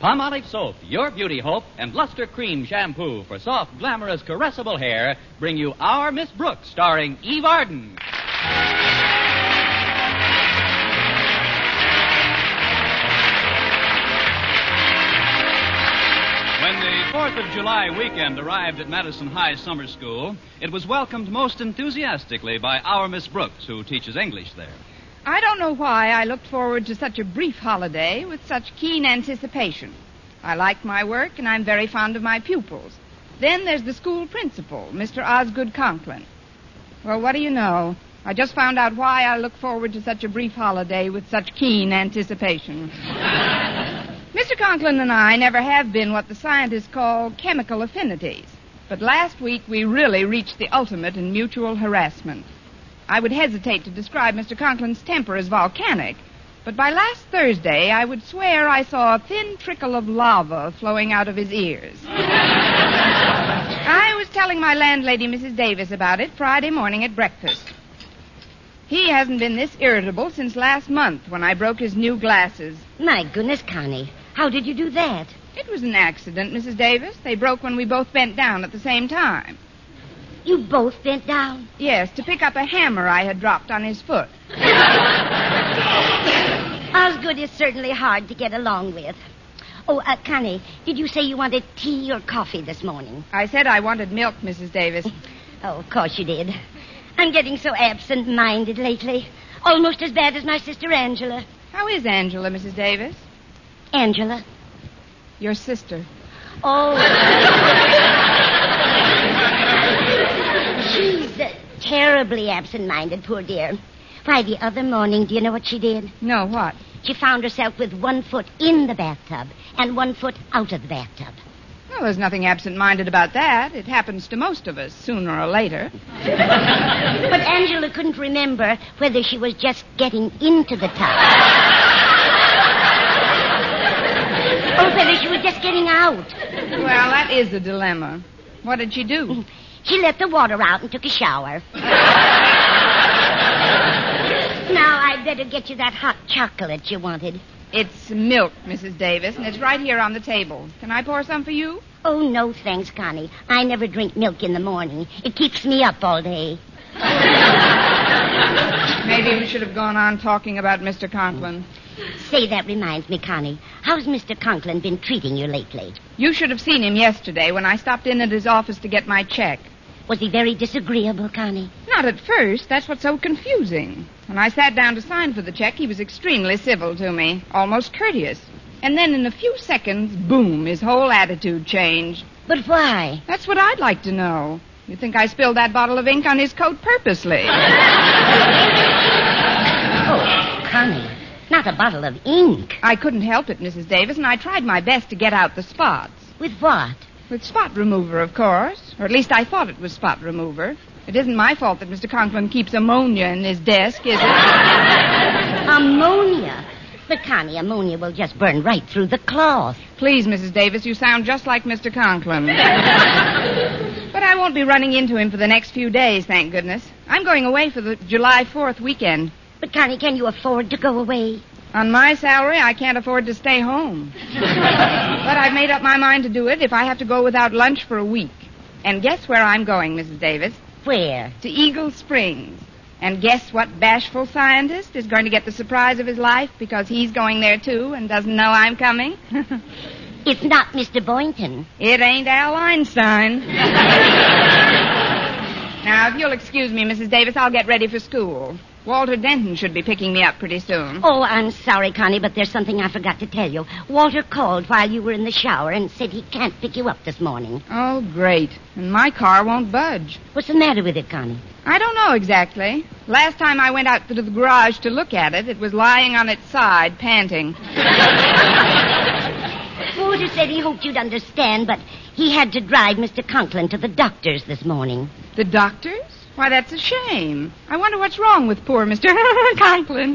Palmolive Soap, your beauty hope, and Luster Cream Shampoo for soft, glamorous, caressable hair bring you Our Miss Brooks, starring Eve Arden. When the 4th of July weekend arrived at Madison High Summer School, it was welcomed most enthusiastically by Our Miss Brooks, who teaches English there. I don't know why I looked forward to such a brief holiday with such keen anticipation. I like my work, and I'm very fond of my pupils. Then there's the school principal, Mr. Osgood Conklin. Well, what do you know? I just found out why I look forward to such a brief holiday with such keen anticipation. Mr. Conklin and I never have been what the scientists call chemical affinities. But last week we really reached the ultimate in mutual harassment. I would hesitate to describe Mr. Conklin's temper as volcanic, but by last Thursday I would swear I saw a thin trickle of lava flowing out of his ears. I was telling my landlady, Mrs. Davis, about it Friday morning at breakfast. He hasn't been this irritable since last month when I broke his new glasses. My goodness, Connie, how did you do that? It was an accident, Mrs. Davis. They broke when we both bent down at the same time. You both bent down? Yes, to pick up a hammer I had dropped on his foot. Osgood is certainly hard to get along with. Oh, Connie, did you say you wanted tea or coffee this morning? I said I wanted milk, Mrs. Davis. Oh, of course you did. I'm getting so absent-minded lately. Almost as bad as my sister Angela. How is Angela, Mrs. Davis? Angela? Your sister. Oh. She's terribly absent-minded, poor dear. Why, the other morning, do you know what she did? No, what? She found herself with one foot in the bathtub and one foot out of the bathtub. Well, there's nothing absent-minded about that. It happens to most of us, sooner or later. But Angela couldn't remember whether she was just getting into the tub or whether she was just getting out. Well, that is a dilemma. What did she do? She let the water out and took a shower. Now, I'd better get you that hot chocolate you wanted. It's milk, Mrs. Davis, and it's right here on the table. Can I pour some for you? Oh, no, thanks, Connie. I never drink milk in the morning. It keeps me up all day. Maybe we should have gone on talking about Mr. Conklin. Say, that reminds me, Connie. How's Mr. Conklin been treating you lately? You should have seen him yesterday when I stopped in at his office to get my check. Was he very disagreeable, Connie? Not at first. That's what's so confusing. When I sat down to sign for the check, he was extremely civil to me, almost courteous. And then in a few seconds, boom, his whole attitude changed. But why? That's what I'd like to know. You think I spilled that bottle of ink on his coat purposely? Oh, Connie, not a bottle of ink. I couldn't help it, Mrs. Davis, and I tried my best to get out the spots. With what? With spot remover, of course. Or at least I thought it was spot remover. It isn't my fault that Mr. Conklin keeps ammonia in his desk, is it? Ammonia? But, Connie, ammonia will just burn right through the cloth. Please, Mrs. Davis, you sound just like Mr. Conklin. But I won't be running into him for the next few days, thank goodness. I'm going away for the July 4th weekend. But, Connie, can you afford to go away? On my salary, I can't afford to stay home. But I've made up my mind to do it if I have to go without lunch for a week. And guess where I'm going, Mrs. Davis? Where? To Eagle Springs. And guess what bashful scientist is going to get the surprise of his life because he's going there, too, and doesn't know I'm coming? It's not Mr. Boynton. It ain't Al Einstein. Now, if you'll excuse me, Mrs. Davis, I'll get ready for school. Walter Denton should be picking me up pretty soon. Oh, I'm sorry, Connie, but there's something I forgot to tell you. Walter called while you were in the shower and said he can't pick you up this morning. Oh, great. And my car won't budge. What's the matter with it, Connie? I don't know exactly. Last time I went out to the garage to look at it, it was lying on its side, panting. Walter said he hoped you'd understand, but he had to drive Mr. Conklin to the doctor's this morning. The doctor's? Why, that's a shame. I wonder what's wrong with poor Mr. Conklin.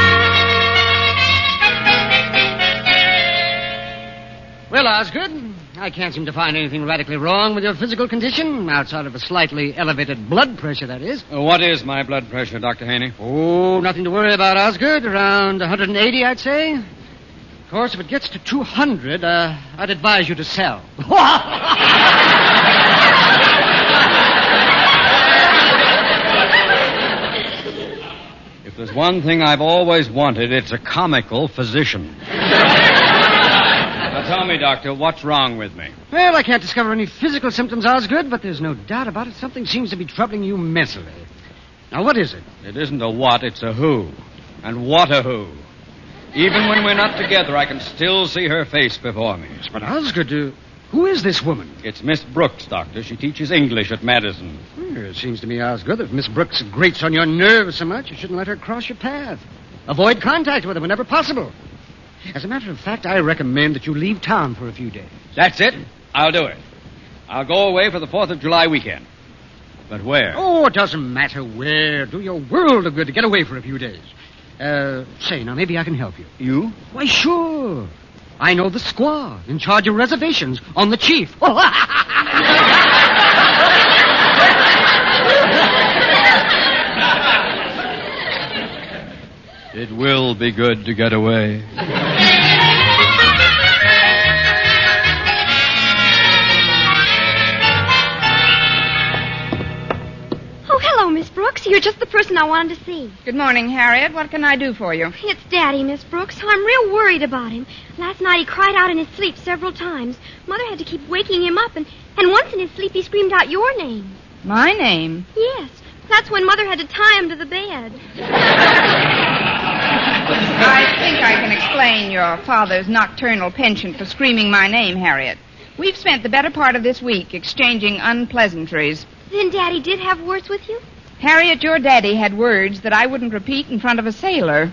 Well, Osgood, I can't seem to find anything radically wrong with your physical condition, outside of a slightly elevated blood pressure, that is. What is my blood pressure, Dr. Haney? Oh, nothing to worry about, Osgood. Around 180, I'd say. Of course, if it gets to 200, I'd advise you to sell. If there's one thing I've always wanted, it's a comical physician. Now tell me, Doctor, what's wrong with me? Well, I can't discover any physical symptoms, Osgood, but there's no doubt about it. Something seems to be troubling you mentally. Now, what is it? It isn't a what, it's a who. And what a who. Even when we're not together, I can still see her face before me. But, Osgood, who is this woman? It's Miss Brooks, Doctor. She teaches English at Madison. It seems to me, Osgood, if Miss Brooks grates on your nerves so much, you shouldn't let her cross your path. Avoid contact with her whenever possible. As a matter of fact, I recommend that you leave town for a few days. That's it. I'll do it. I'll go away for the 4th of July weekend. But where? Oh, it doesn't matter where. Do your world of good to get away for a few days. Say, now, maybe I can help you. You? Why, sure. I know the squaw in charge of reservations on the chief. It will be good to get away. Oh, hello, Miss Brooks. You're just the person I wanted to see. Good morning, Harriet. What can I do for you? It's Daddy, Miss Brooks. I'm real worried about him. Last night he cried out in his sleep several times. Mother had to keep waking him up, and once in his sleep he screamed out your name. My name? Yes. That's when Mother had to tie him to the bed. I think I can explain your father's nocturnal penchant for screaming my name, Harriet. We've spent the better part of this week exchanging unpleasantries. Then Daddy did have words with you? Harriet, your daddy had words that I wouldn't repeat in front of a sailor.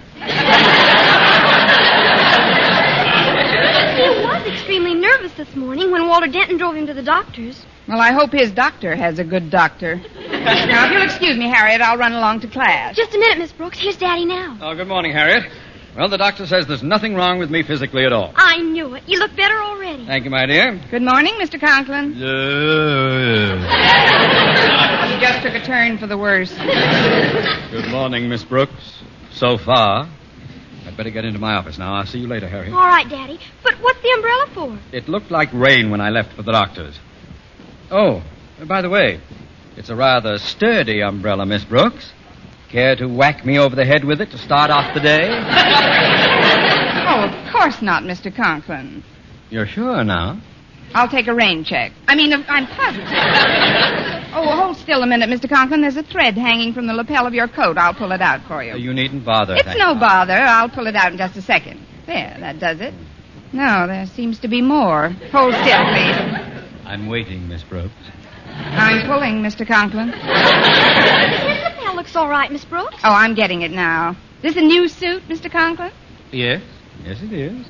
He was extremely nervous this morning when Walter Denton drove him to the doctor's. Well, I hope his doctor has a good doctor. Now, if you'll excuse me, Harriet, I'll run along to class. Just a minute, Miss Brooks. Here's Daddy now. Oh, good morning, Harriet. Well, the doctor says there's nothing wrong with me physically at all. I knew it. You look better already. Thank you, my dear. Good morning, Mr. Conklin. He just took a turn for the worse. Good morning, Miss Brooks. So far. I'd better get into my office now. I'll see you later, Harriet. All right, Daddy. But what's the umbrella for? It looked like rain when I left for the doctor's. Oh, by the way, it's a rather sturdy umbrella, Miss Brooks. Care to whack me over the head with it to start off the day? Oh, of course not, Mr. Conklin. You're sure now? I'll take a rain check. I'm positive. Oh, hold still a minute, Mr. Conklin. There's a thread hanging from the lapel of your coat. I'll pull it out for you. You needn't bother. It's no bother. I'll pull it out in just a second. There, that does it. No, there seems to be more. Hold still, please. I'm waiting, Miss Brooks. I'm pulling, Mr. Conklin. His lapel looks all right, Miss Brooks. Oh, I'm getting it now. This a new suit, Mr. Conklin? Yes. Yes, it is.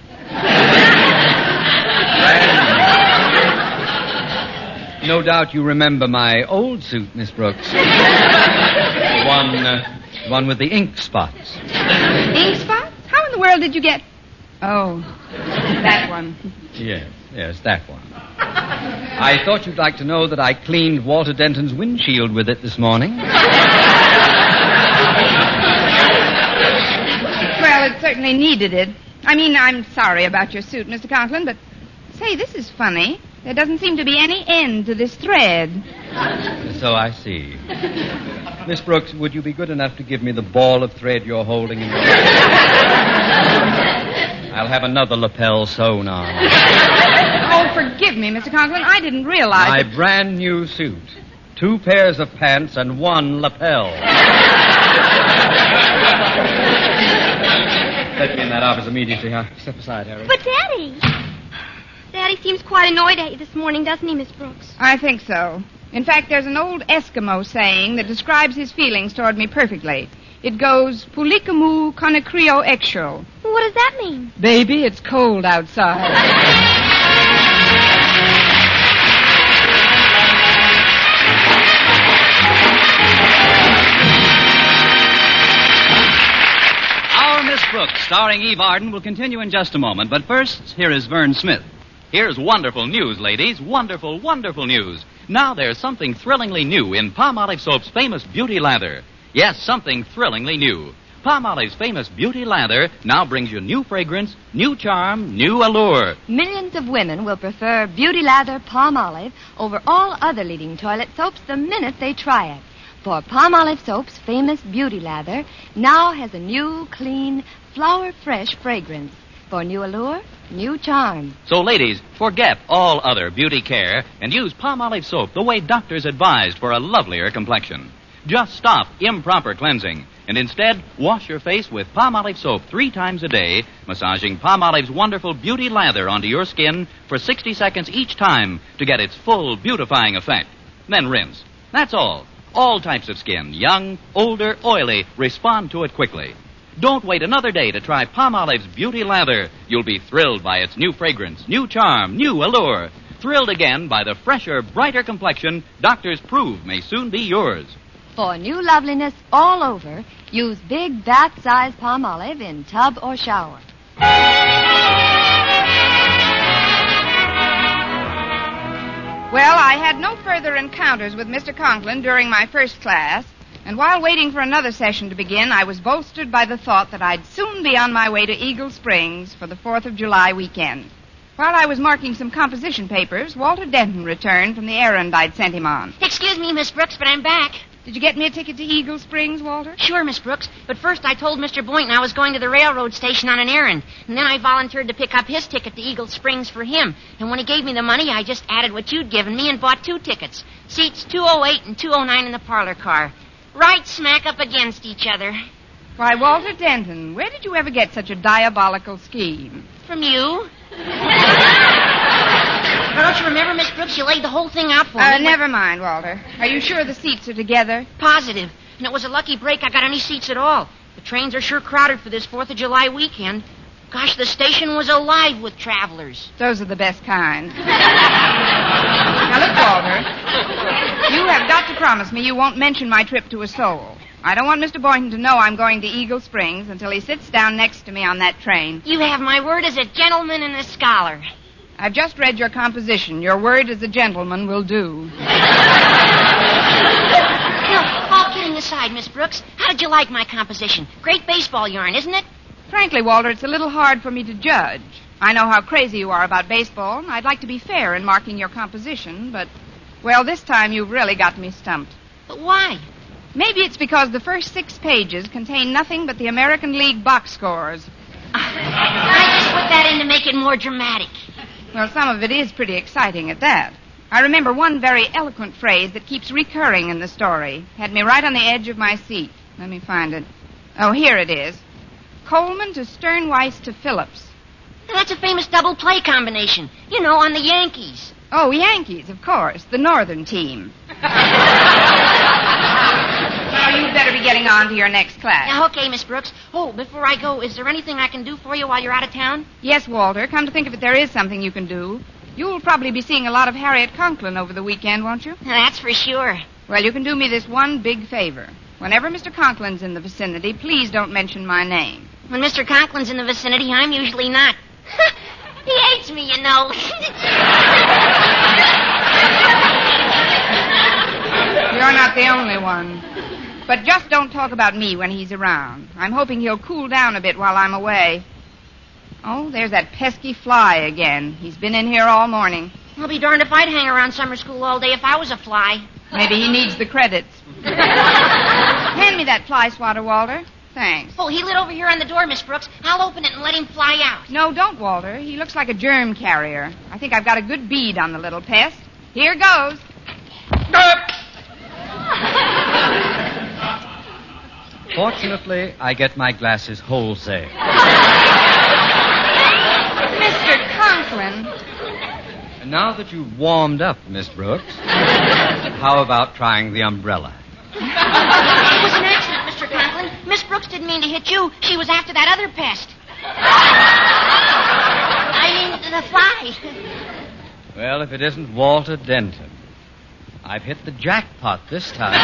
No doubt you remember my old suit, Miss Brooks. The one with the ink spots. Ink spots? How in the world did you get... Oh, that one. Yes, that one. I thought you'd like to know that I cleaned Walter Denton's windshield with it this morning. Well, it certainly needed it. I'm sorry about your suit, Mr. Conklin, but say, this is funny. There doesn't seem to be any end to this thread. So I see. Miss Brooks, would you be good enough to give me the ball of thread you're holding in your hand? I'll have another lapel sewn on. Oh, forgive me, Mr. Conklin. I didn't realize... My brand new suit. 2 pairs of pants and 1 lapel. Let me in that office immediately. Step aside, Harry. But, Daddy... Daddy seems quite annoyed at you this morning, doesn't he, Miss Brooks? I think so. In fact, there's an old Eskimo saying that describes his feelings toward me perfectly. It goes, Pulikamu konekrio eksho. What does that mean? Baby, it's cold outside. Our Miss Brooks, starring Eve Arden, will continue in just a moment. But first, here is Vern Smith. Here's wonderful news, ladies. Wonderful, wonderful news. Now there's something thrillingly new in Palmolive Soap's famous Beauty Lather. Yes, something thrillingly new. Palmolive's famous Beauty Lather now brings you new fragrance, new charm, new allure. Millions of women will prefer Beauty Lather Palmolive over all other leading toilet soaps the minute they try it. For Palmolive Soap's famous Beauty Lather now has a new, clean, flower-fresh fragrance. For new allure, new charm. So, ladies, forget all other beauty care and use Palmolive Soap the way doctors advised for a lovelier complexion. Just stop improper cleansing and instead wash your face with Palmolive Soap 3 times a day, massaging Palmolive's wonderful Beauty Lather onto your skin for 60 seconds each time to get its full beautifying effect. Then rinse. That's all. All types of skin, young, older, oily, respond to it quickly. Don't wait another day to try Palmolive's Beauty Lather. You'll be thrilled by its new fragrance, new charm, new allure. Thrilled again by the fresher, brighter complexion doctors prove may soon be yours. For new loveliness all over, use big bath-size Palmolive in tub or shower. Well, I had no further encounters with Mr. Conklin during my first class, and while waiting for another session to begin, I was bolstered by the thought that I'd soon be on my way to Eagle Springs for the 4th of July weekend. While I was marking some composition papers, Walter Denton returned from the errand I'd sent him on. Excuse me, Miss Brooks, but I'm back. Did you get me a ticket to Eagle Springs, Walter? Sure, Miss Brooks, but first I told Mr. Boynton I was going to the railroad station on an errand, and then I volunteered to pick up his ticket to Eagle Springs for him. And when he gave me the money, I just added what you'd given me and bought 2 tickets. Seats 208 and 209 in the parlor car. Right smack up against each other. Why, Walter Denton, where did you ever get such a diabolical scheme? From you. Now, don't you remember, Miss Brooks? You laid the whole thing out for me. Never mind, Walter. Are you sure the seats are together? Positive. And it was a lucky break I got any seats at all. The trains are sure crowded for this 4th of July weekend. Gosh, the station was alive with travelers. Those are the best kind. Now, look, Walter. You have got to promise me you won't mention my trip to a soul. I don't want Mr. Boynton to know I'm going to Eagle Springs until he sits down next to me on that train. You have my word as a gentleman and a scholar. I've just read your composition. Your word as a gentleman will do. Now, all kidding aside, Miss Brooks, how did you like my composition? Great baseball yarn, isn't it? Frankly, Walter, it's a little hard for me to judge. I know how crazy you are about baseball, and I'd like to be fair in marking your composition, but, well, this time you've really got me stumped. But why? Maybe it's because the first 6 pages contain nothing but the American League box scores. I just put that in to make it more dramatic. Well, some of it is pretty exciting at that. I remember one very eloquent phrase that keeps recurring in the story. Had me right on the edge of my seat. Let me find it. Oh, here it is. Coleman to Sternweiss to Phillips. Now, that's a famous double play combination. You know, on the Yankees. Oh, Yankees, of course. The northern team. Well, you'd better be getting on to your next class. Now, okay, Miss Brooks. Oh, before I go, is there anything I can do for you while you're out of town? Yes, Walter. Come to think of it, there is something you can do. You'll probably be seeing a lot of Harriet Conklin over the weekend, won't you? That's for sure. Well, you can do me this one big favor. Whenever Mr. Conklin's in the vicinity, please don't mention my name. When Mr. Conklin's in the vicinity, I'm usually not. He hates me, you know. You're not the only one. But just don't talk about me when he's around. I'm hoping he'll cool down a bit while I'm away. Oh, there's that pesky fly again. He's been in here all morning. I'll be darned if I'd hang around summer school all day if I was a fly. Maybe he needs the credits. Hand me that fly swatter, Walter. Thanks. Oh, he lit over here on the door, Miss Brooks. I'll open it and let him fly out. No, don't, Walter. He looks like a germ carrier. I think I've got a good bead on the little pest. Here goes. Fortunately, I get my glasses wholesale. Mr. Conklin. And now that you've warmed up, Miss Brooks, how about trying the umbrella? It was an accident, Mr. Conklin. Miss Brooks didn't mean to hit you. She was after that other pest. I mean, the fly. Well, if it isn't Walter Denton. I've hit the jackpot this time.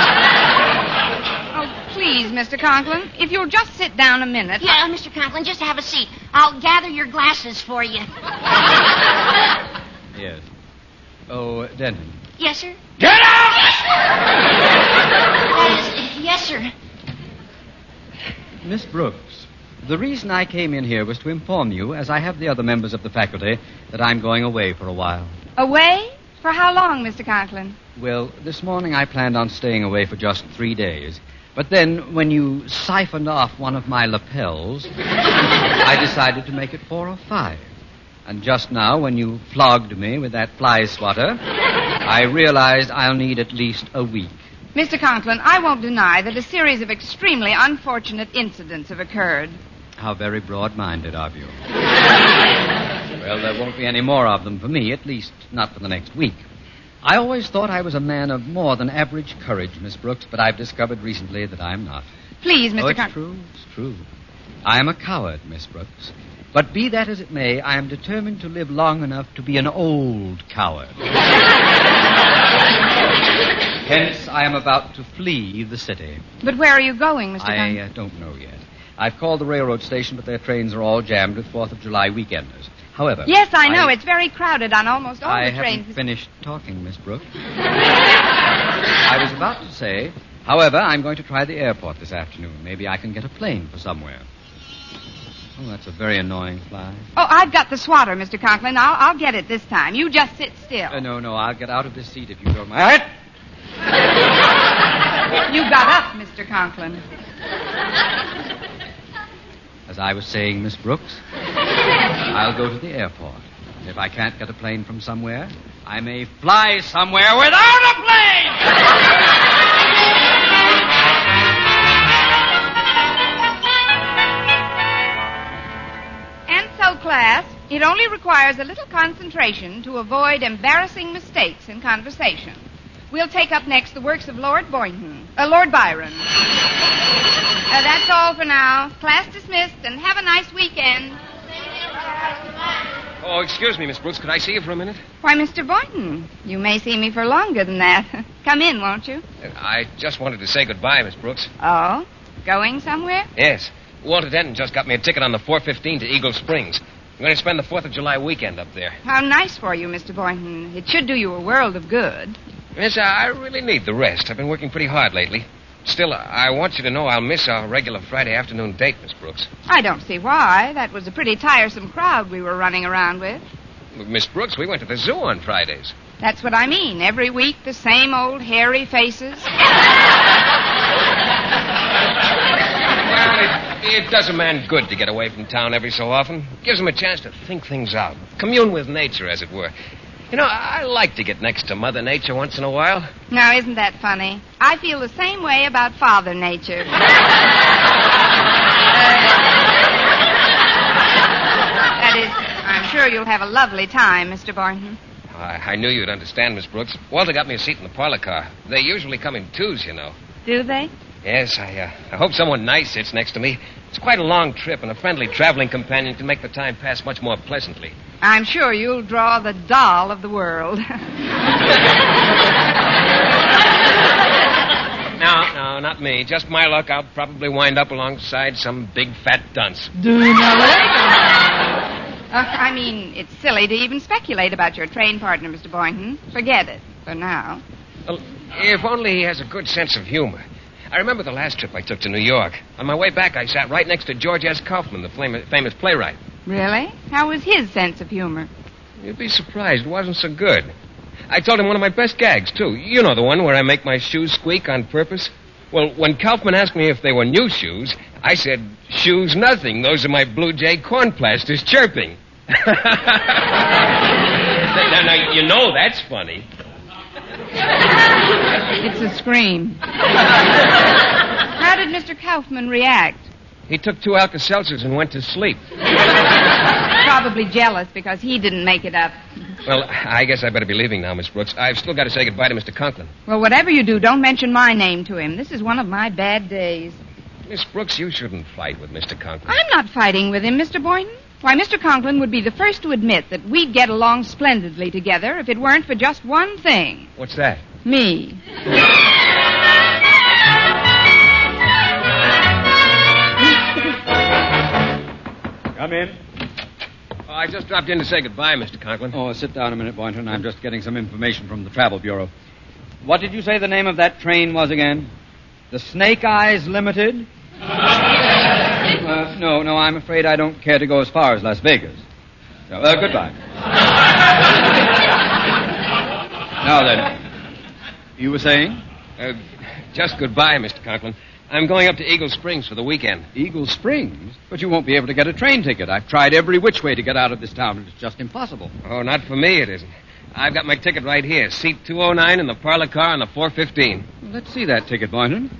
Oh, please, Mr. Conklin, if you'll just sit down a minute. Yeah, Mr. Conklin, just have a seat. I'll gather your glasses for you. Yes. Oh, Denton. Yes, sir? Get out! Yes, sir. Miss Brooks, the reason I came in here was to inform you, as I have the other members of the faculty, that I'm going away for a while. Away? For how long, Mr. Conklin? Well, this morning I planned on staying away for just 3 days. But then, when you siphoned off one of my lapels, I decided to make it 4 or 5. And just now, when you flogged me with that fly swatter, I realized I'll need at least a week. Mr. Conklin, I won't deny that a series of extremely unfortunate incidents have occurred. How very broad-minded of you. Well, there won't be any more of them for me, at least not for the next week. I always thought I was a man of more than average courage, Miss Brooks, but I've discovered recently that I'm not. Please, Mr. Conklin. It's true. I am a coward, Miss Brooks. But be that as it may, I am determined to live long enough to be an old coward. Hence, I am about to flee the city. But where are you going, Mr. Conklin? I don't know yet. I've called the railroad station, but their trains are all jammed with 4th of July weekenders. However... Yes, I know. It's very crowded on almost all the trains. I haven't finished talking, Miss Brooks. I was about to say, however, I'm going to try the airport this afternoon. Maybe I can get a plane for somewhere. Oh, that's a very annoying fly. Oh, I've got the swatter, Mr. Conklin. I'll get it this time. You just sit still. No, I'll get out of this seat if you don't mind. You got up, Mr. Conklin. As I was saying, Miss Brooks, I'll go to the airport. If I can't get a plane from somewhere, I may fly somewhere without a plane! And so, class, it only requires a little concentration to avoid embarrassing mistakes in conversation. We'll take up next the works of Lord Byron. That's all for now. Class dismissed, and have a nice weekend. Oh, excuse me, Miss Brooks. Could I see you for a minute? Why, Mr. Boynton, you may see me for longer than that. Come in, won't you? I just wanted to say goodbye, Miss Brooks. Oh? Going somewhere? Yes. Walter Denton just got me a ticket on the 4:15 to Eagle Springs. I'm going to spend the 4th of July weekend up there. How nice for you, Mr. Boynton. It should do you a world of good. Yes, I really need the rest. I've been working pretty hard lately. Still, I want you to know I'll miss our regular Friday afternoon date, Miss Brooks. I don't see why. That was a pretty tiresome crowd we were running around with. Miss Brooks, we went to the zoo on Fridays. That's what I mean. Every week, the same old hairy faces. Well, it does a man good to get away from town every so often. It gives him a chance to think things out. Commune with nature, as it were. You know, I like to get next to Mother Nature once in a while. Now, isn't that funny? I feel the same way about Father Nature. That is, I'm sure you'll have a lovely time, Mr. Boynton. I knew you'd understand, Miss Brooks. Walter got me a seat in the parlor car. They usually come in twos, you know. Do they? Yes, I hope someone nice sits next to me. It's quite a long trip, and a friendly traveling companion can make the time pass much more pleasantly. I'm sure you'll draw the doll of the world. No, not me. Just my luck. I'll probably wind up alongside some big fat dunce. I mean, it's silly to even speculate about your train partner, Mr. Boynton. Forget it for now. Well, if only he has a good sense of humor. I remember the last trip I took to New York. On my way back, I sat right next to George S. Kaufman, the famous playwright. Really? How was his sense of humor? You'd be surprised. It wasn't so good. I told him one of my best gags, too. You know the one where I make my shoes squeak on purpose? Well, when Kaufman asked me if they were new shoes, I said, shoes nothing. Those are my Blue Jay corn plasters chirping. Now, you know that's funny. It's a scream. How did Mr. Kaufman react? He took 2 Alka-Seltzers and went to sleep. Probably jealous because he didn't make it up. Well, I guess I better be leaving now, Miss Brooks. I've still got to say goodbye to Mr. Conklin. Well, whatever you do, don't mention my name to him. This is one of my bad days. Miss Brooks, you shouldn't fight with Mr. Conklin. I'm not fighting with him, Mr. Boynton. Why, Mr. Conklin would be the first to admit that we'd get along splendidly together if it weren't for just one thing. What's that? Me. Come in. Oh, I just dropped in to say goodbye, Mr. Conklin. Oh, sit down a minute, Boynton. I'm just getting some information from the Travel Bureau. What did you say the name of that train was again? The Snake Eyes Limited? No, I'm afraid I don't care to go as far as Las Vegas. So, goodbye. Now then, you were saying? Just goodbye, Mr. Conklin. I'm going up to Eagle Springs for the weekend. Eagle Springs? But you won't be able to get a train ticket. I've tried every which way to get out of this town, and it's just impossible. Oh, not for me, it isn't. I've got my ticket right here. Seat 209 in the parlor car on the 415. Let's see that ticket, Boynton.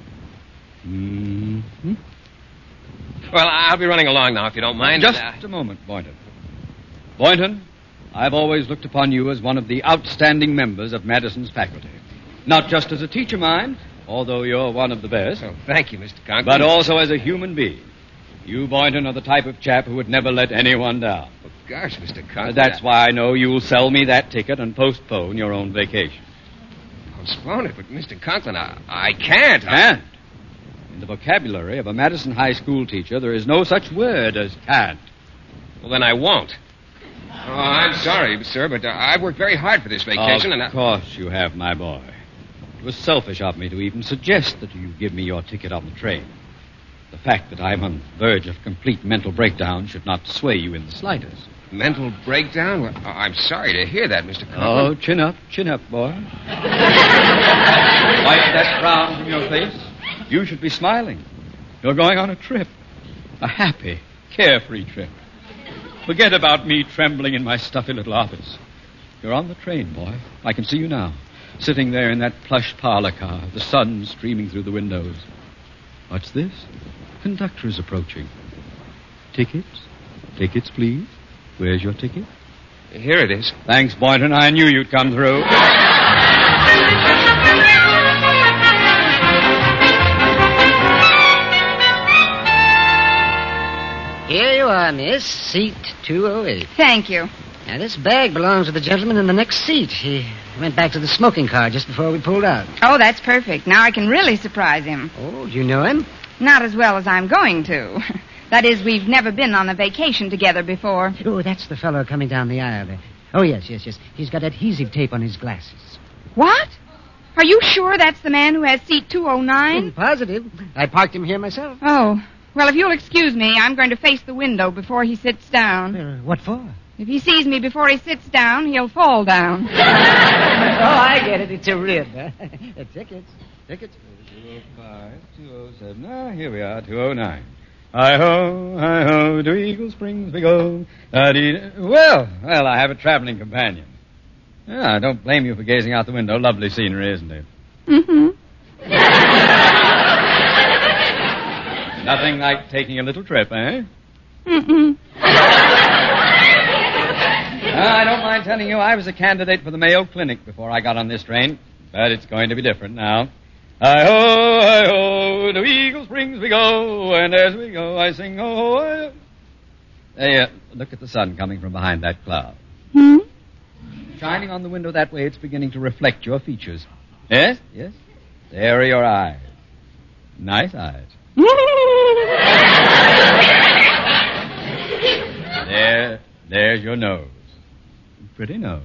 Mm-hmm. Well, I'll be running along now, if you don't mind. Just a moment, Boynton. Boynton, I've always looked upon you as one of the outstanding members of Madison's faculty. Not just as a teacher, mind, although you're one of the best. Oh, thank you, Mr. Conklin. But also as a human being. You, Boynton, are the type of chap who would never let anyone down. Oh, gosh, Mr. Conklin. That's why I know you'll sell me that ticket and postpone your own vacation. Postpone it? But, Mr. Conklin, I can't. Can't? In the vocabulary of a Madison High School teacher, there is no such word as can't. Well, then I won't. Oh, I'm sorry, sir, but I've worked very hard for this vacation, Of course you have, my boy. It was selfish of me to even suggest that you give me your ticket on the train. The fact that I'm on the verge of complete mental breakdown should not sway you in the slightest. Mental breakdown? Well, I'm sorry to hear that, Mr. Conklin. Oh, chin up, boy. Wipe that frown from your face. You should be smiling. You're going on a trip. A happy, carefree trip. Forget about me trembling in my stuffy little office. You're on the train, boy. I can see you now. Sitting there in that plush parlor car, the sun streaming through the windows. What's this? Conductor's approaching. Tickets? Tickets, please. Where's your ticket? Here it is. Thanks, Boynton. I knew you'd come through. Here you are, miss. Seat 208. Thank you. Now, this bag belongs to the gentleman in the next seat. He went back to the smoking car just before we pulled out. Oh, that's perfect. Now I can really surprise him. Oh, you know him? Not as well as I'm going to. That is, we've never been on a vacation together before. Oh, that's the fellow coming down the aisle there. Oh, yes. He's got adhesive tape on his glasses. What? Are you sure that's the man who has seat 209? Positive. I parked him here myself. Oh. Well, if you'll excuse me, I'm going to face the window before he sits down. What for? If he sees me before he sits down, he'll fall down. Oh, I get it. It's a rib. Tickets. 205, 207. Ah, here we are, 209. Hi-ho, to Eagle Springs we go. Well, I have a traveling companion. I don't blame you for gazing out the window. Lovely scenery, isn't it? Mm-hmm. Nothing like taking a little trip, eh? Mm-mm. I don't mind telling you, I was a candidate for the Mayo Clinic before I got on this train. But it's going to be different now. Hi-ho, to Eagle Springs we go, and as we go I sing, ho, ho. Hey, look at the sun coming from behind that cloud. Hmm? Shining on the window that way, it's beginning to reflect your features. Yes? There are your eyes. Nice eyes. There's your nose. Pretty nose.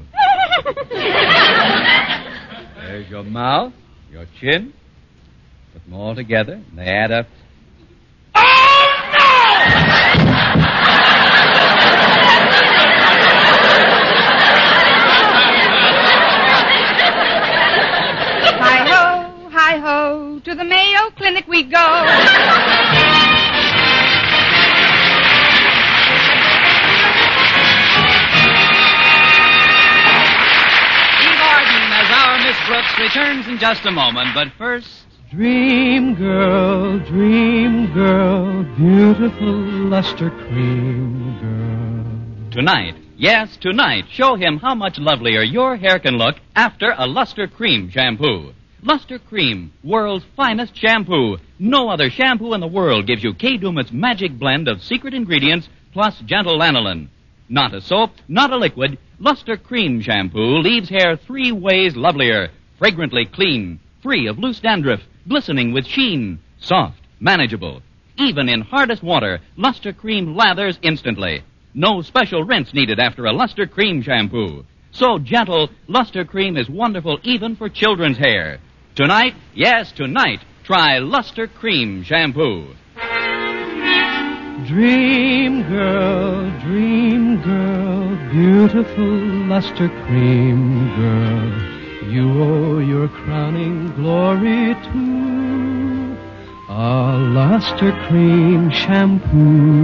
There's your mouth, your chin. Put them all together, and they add up. Oh, no! Hi-ho, to the Mayo Clinic we go. Miss Brooks returns in just a moment, but first... Dream girl, beautiful luster cream girl. Tonight, yes, tonight, show him how much lovelier your hair can look after a Luster Cream shampoo. Luster Cream, world's finest shampoo. No other shampoo in the world gives you Kay Daumit's magic blend of secret ingredients plus gentle lanolin. Not a soap, not a liquid. Luster Cream shampoo leaves hair 3 ways lovelier. Fragrantly clean, free of loose dandruff, glistening with sheen, soft, manageable. Even in hardest water, Luster Cream lathers instantly. No special rinse needed after a Luster Cream shampoo. So gentle, Luster Cream is wonderful even for children's hair. Tonight, yes, tonight, try Luster Cream shampoo. Dream girl, beautiful Luster Cream girl, you owe your crowning glory to a Luster Cream shampoo.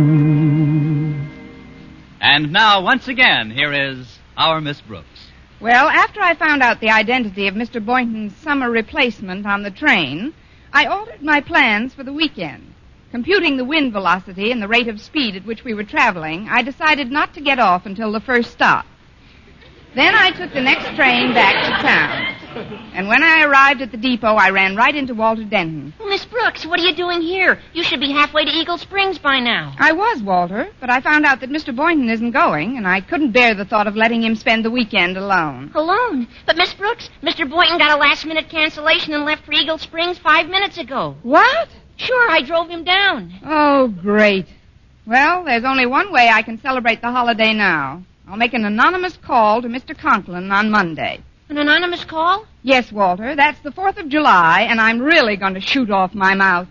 And now, once again, here is our Miss Brooks. Well, after I found out the identity of Mr. Boynton's summer replacement on the train, I altered my plans for the weekend. Computing the wind velocity and the rate of speed at which we were traveling, I decided not to get off until the first stop. Then I took the next train back to town. And when I arrived at the depot, I ran right into Walter Denton. Well, Miss Brooks, what are you doing here? You should be halfway to Eagle Springs by now. I was, Walter, but I found out that Mr. Boynton isn't going, and I couldn't bear the thought of letting him spend the weekend alone. Alone? But, Miss Brooks, Mr. Boynton got a last-minute cancellation and left for Eagle Springs 5 minutes ago. What? Sure, I drove him down. Oh, great. Well, there's only one way I can celebrate the holiday now. I'll make an anonymous call to Mr. Conklin on Monday. An anonymous call? Yes, Walter. That's the 4th of July, and I'm really going to shoot off my mouth.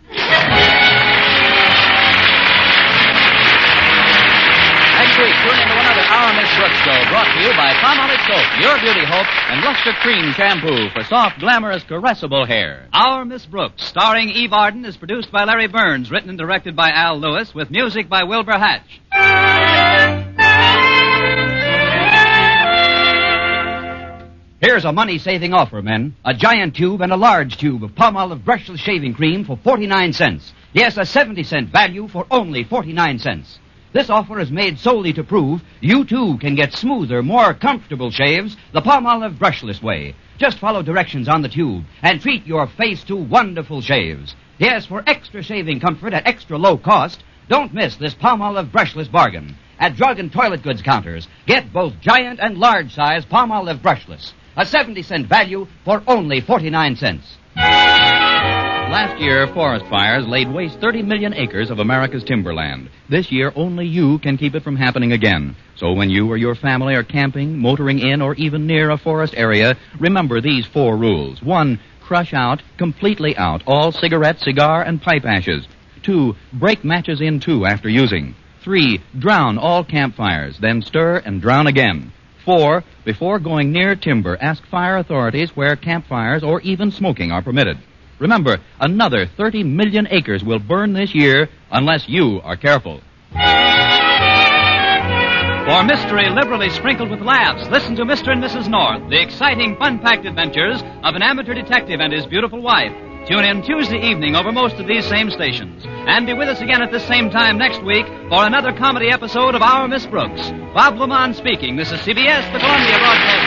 Next week, tune into another Our Miss Brooks show brought to you by Palmolive Soap, Your Beauty Hope, and Luster Cream Shampoo for soft, glamorous, caressable hair. Our Miss Brooks, starring Eve Arden, is produced by Larry Burns, written and directed by Al Lewis, with music by Wilbur Hatch. Here's a money-saving offer, men. A giant tube and a large tube of Palmolive brushless shaving cream for 49 cents. Yes, a 70-cent value for only 49 cents. This offer is made solely to prove you, too, can get smoother, more comfortable shaves the Palmolive brushless way. Just follow directions on the tube and treat your face to wonderful shaves. Yes, for extra shaving comfort at extra low cost, don't miss this Palmolive brushless bargain. At drug and toilet goods counters, get both giant and large-size Palmolive brushless. A 70-cent value for only 49 cents. Last year, forest fires laid waste 30 million acres of America's timberland. This year, only you can keep it from happening again. So when you or your family are camping, motoring in, or even near a forest area, remember these 4 rules. 1, crush out, completely out, all cigarette, cigar, and pipe ashes. 2, break matches in 2 after using. 3, drown all campfires, then stir and drown again. 4, before going near timber, ask fire authorities where campfires or even smoking are permitted. Remember, another 30 million acres will burn this year unless you are careful. For mystery liberally sprinkled with laughs, listen to Mr. and Mrs. North, the exciting, fun-packed adventures of an amateur detective and his beautiful wife. Tune in Tuesday evening over most of these same stations. And be with us again at this same time next week for another comedy episode of Our Miss Brooks. Bob Lamont speaking. This is CBS, the Columbia Broadcasting